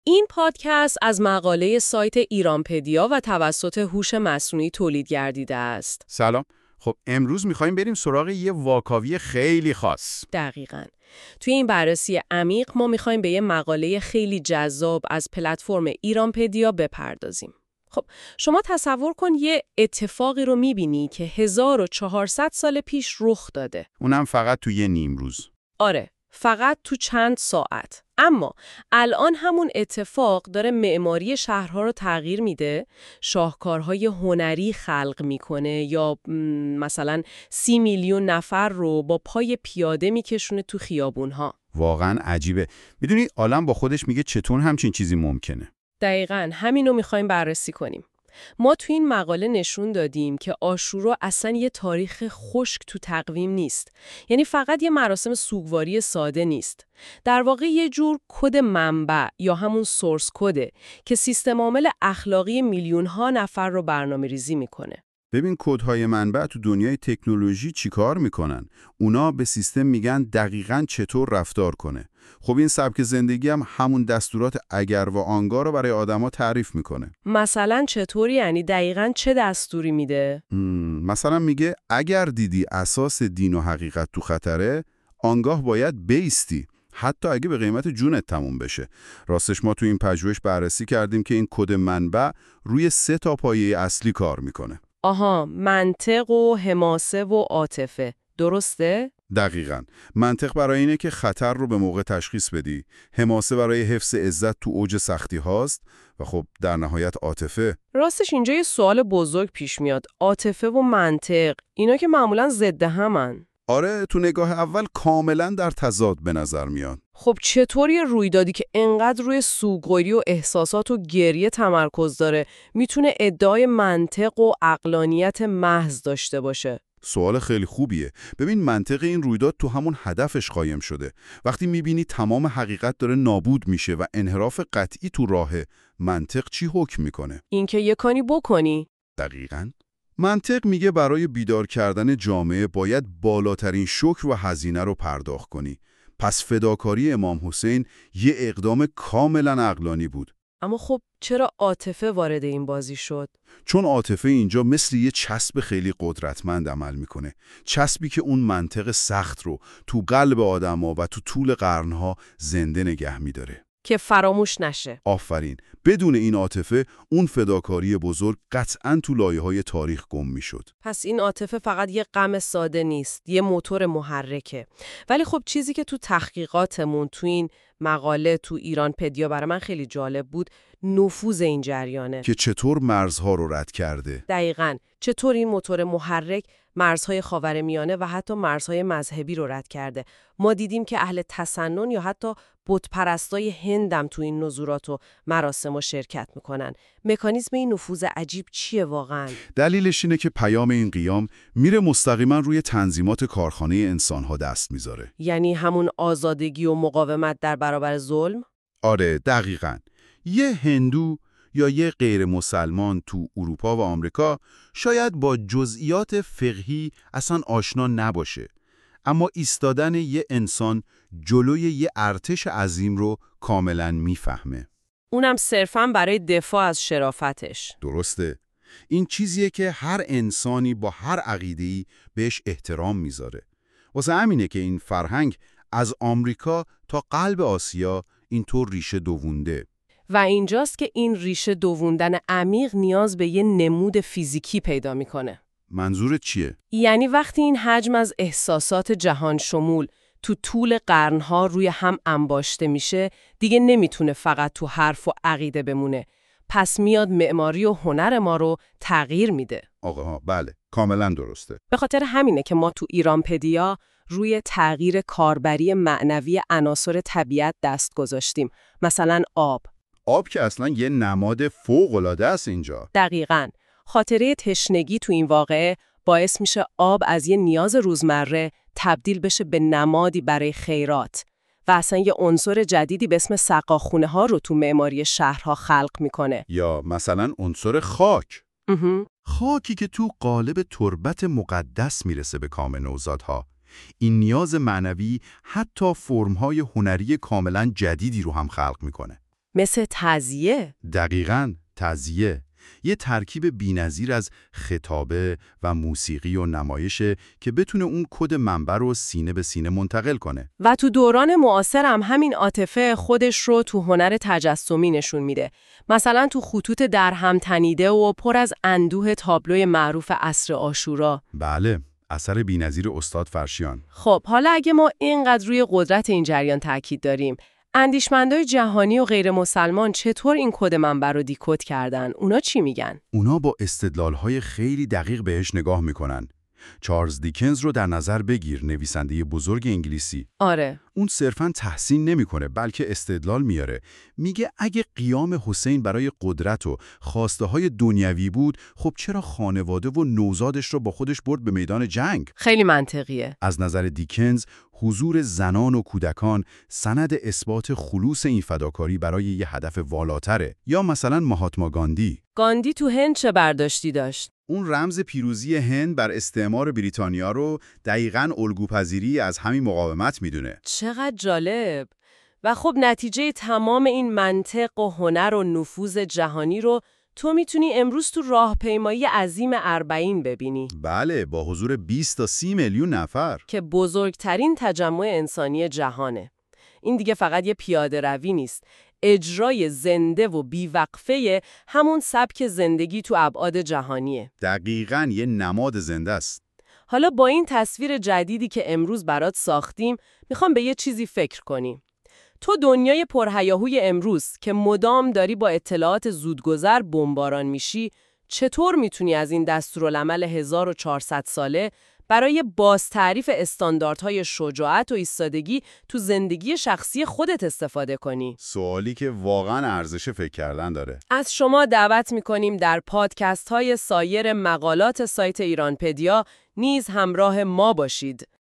این پادکست از مقاله سایت ایرانپدیا و توسط هوش مصنوعی تولید گردیده است. سلام. خب امروز می‌خوایم بریم سراغ یه واکاوی خیلی خاص. دقیقاً. توی این بررسی عمیق ما می‌خوایم به یه مقاله خیلی جذاب از پلتفرم ایرانپدیا بپردازیم. خب شما تصور کن یه اتفاقی رو می‌بینی که 1400 سال پیش رخ داده. اونم فقط تو یه نیمروز. آره. فقط تو چند ساعت. اما الان همون اتفاق داره معماری شهرها رو تغییر میده، شاهکارهای هنری خلق میکنه یا مثلا 30 میلیون نفر رو با پای پیاده میکشونه تو خیابونها. واقعا عجیبه. میدونی عالم با خودش میگه چطور همچین چیزی ممکنه؟ دقیقاً همینو میخوایم بررسی کنیم. ما تو این مقاله نشون دادیم که عاشورا اصلا یه تاریخ خشک تو تقویم نیست. یعنی فقط یه مراسم سوگواری ساده نیست. در واقع یه جور کد منبع یا همون سورس کده که سیستم عامل اخلاقی میلیون‌ها نفر رو برنامه‌ریزی میکنه. ببین کدهای منبع تو دنیای تکنولوژی چیکار میکنن؟ اونا به سیستم میگن دقیقاً چطور رفتار کنه. خب این سبک زندگی هم همون دستورات اگر و آنگاه رو برای آدما تعریف میکنه. مثلا چطوری؟ یعنی دقیقاً چه دستوری میده؟ مثلا میگه اگر دیدی اساس دین و حقیقت تو خطره، آنگاه باید بایستی. حتی اگه به قیمت جونت تموم بشه. راستش ما تو این پژوهش بررسی کردیم که این کد منبع روی 3 پایه اصلی کار میکنه. آها، منطق و حماسه و عاطفه. درسته؟ دقیقاً. منطق برای اینه که خطر رو به موقع تشخیص بدی، حماسه برای حفظ عزت تو اوج سختی هاست و خب در نهایت عاطفه. راستش اینجا یه سوال بزرگ پیش میاد. عاطفه و منطق، اینا که معمولاً ضد همن. آره، تو نگاه اول کاملاً در تضاد به نظر میاد. خب چطور یه رویدادی که انقدر روی سوگواری و احساسات و گریه تمرکز داره میتونه ادعای منطق و عقلانیت محض داشته باشه؟ سوال خیلی خوبیه. ببین منطق این رویداد تو همون هدفش قایم شده. وقتی میبینی تمام حقیقت داره نابود میشه و انحراف قطعی تو راهه، منطق چی حکم میکنه؟ اینکه یه کاری بکنی. دقیقاً. منطق میگه برای بیدار کردن جامعه باید بالاترین شکر و هزینه رو پرداخت کنی. پس فداکاری امام حسین یه اقدام کاملاً عقلانی بود. اما خب چرا عاطفه وارد این بازی شد؟ چون عاطفه اینجا مثل یه چسب خیلی قدرتمند عمل میکنه. چسبی که اون منطق سخت رو تو قلب آدم‌ها و تو طول قرنها زنده نگه میداره. که فراموش نشه. آفرین. بدون این عاطفه اون فداکاری بزرگ قطعاً تو لایه‌های تاریخ گم میشد. پس این عاطفه فقط یه غم ساده نیست، یه موتور محرکه. ولی خب چیزی که تو تحقیقاتمون تو این مقاله تو ایرانپدیا برای من خیلی جالب بود، نفوذ این جریانه. که چطور مرزها رو رد کرده. دقیقاً. چطور این موتور محرک مرزهای خاورمیانه و حتی مرزهای مذهبی رو رد کرده. ما دیدیم که اهل تسنن یا حتی بتپرستای هندم تو این نزورات و مراسم و شرکت میکنن. مکانیزم این نفوذ عجیب چیه واقعاً؟ دلیلش اینه که پیام این قیام میره مستقیما روی تنظیمات کارخانه انسانها دست میذاره. یعنی همون آزادگی و مقاومت در برابر ظلم؟ آره دقیقاً. یه هندو یا یه غیر مسلمان تو اروپا و آمریکا شاید با جزئیات فقهی اصلا آشنا نباشه، اما ایستادن یه انسان جلوی یه ارتش عظیم رو کاملاً میفهمه. اونم صرفاً برای دفاع از شرافتش. درسته. این چیزیه که هر انسانی با هر عقیده‌ای بهش احترام میذاره. واسه همینه که این فرهنگ از آمریکا تا قلب آسیا اینطور ریشه دوونده. و اینجاست که این ریشه دووندن عمیق نیاز به یه نمود فیزیکی پیدا میکنه. منظورت چیه؟ یعنی وقتی این حجم از احساسات جهان شمول تو طول قرنها روی هم انباشته میشه، دیگه نمیتونه فقط تو حرف و عقیده بمونه. پس میاد معماری و هنر ما رو تغییر میده. آقا بله، کاملا درسته. به خاطر همینه که ما تو ایرانپدیا روی تغییر کاربری معنوی عناصر طبیعت دست گذاشتیم. مثلا آب. آب که اصلا یه نماد فوق‌العاده است اینجا. دقیقاً. خاطره تشنگی تو این واقعه باعث میشه آب از یه نیاز روزمره تبدیل بشه به نمادی برای خیرات و اصلا یه عنصر جدیدی به اسم سقاخونه ها رو تو معماری شهرها خلق میکنه. یا مثلا عنصر خاک. خاکی که تو قالب تربت مقدس میرسه به کام نوزادها. این نیاز معنوی حتی فرم‌های هنری کاملا جدیدی رو هم خلق میکنه. مثل تعزیه؟ دقیقاً، تعزیه. یه ترکیب بی‌نظیر از خطابه و موسیقی و نمایشه که بتونه اون کد منبع رو سینه به سینه منتقل کنه. و تو دوران معاصر هم همین عاطفه خودش رو تو هنر تجسمی نشون میده. مثلا تو خطوط درهم تنیده و پر از اندوه تابلوی معروف عصر عاشورا. بله، اثر بی‌نظیر استاد فرشیان. خب حالا اگه ما اینقدر روی قدرت این جریان تاکید داریم، اندیشمندای جهانی و غیر مسلمان چطور این کد منبع رو دیکد کردن؟ اونا چی میگن؟ اونا با استدلال‌های خیلی دقیق بهش نگاه میکنن. چارلز دیکنز رو در نظر بگیر، نویسنده بزرگ انگلیسی. آره. اون صرفاً تحسین نمیکنه، بلکه استدلال میاره. میگه اگه قیام حسین برای قدرت و خواسته‌های دنیوی بود، خب چرا خانواده و نوزادش رو با خودش برد به میدان جنگ؟ خیلی منطقیه. از نظر دیکنز، حضور زنان و کودکان سند اثبات خلوص این فداکاری برای یه هدف والاتره. یا مثلا مهاتما گاندی تو هند چه برداشتی داشت؟ اون رمز پیروزی هند بر استعمار بریتانیا رو دقیقاً الگوپذیری از همین مقاومت میدونه. چقدر جالب! و خب نتیجه تمام این منطق و هنر و نفوذ جهانی رو تو میتونی امروز تو راهپیمایی عظیم اربعین ببینی. بله، با حضور 20 تا 30 میلیون نفر که بزرگترین تجمع انسانی جهانه. این دیگه فقط یه پیاده روی نیست. اجرای زنده و بیوقفه همون سبک زندگی تو ابعاد جهانیه. دقیقاً یه نماد زنده است. حالا با این تصویر جدیدی که امروز برات ساختیم، میخوام به یه چیزی فکر کنیم. تو دنیای پرهیاهوی امروز که مدام داری با اطلاعات زودگذر بمباران میشی، چطور میتونی از این دستورالعمل 1400 ساله برای بازتعریف استانداردهای شجاعت و ایستادگی تو زندگی شخصی خودت استفاده کنی؟ سوالی که واقعاً ارزش فکر کردن داره. از شما دعوت میکنیم در پادکست های سایر مقالات سایت ایرانپدیا نیز همراه ما باشید.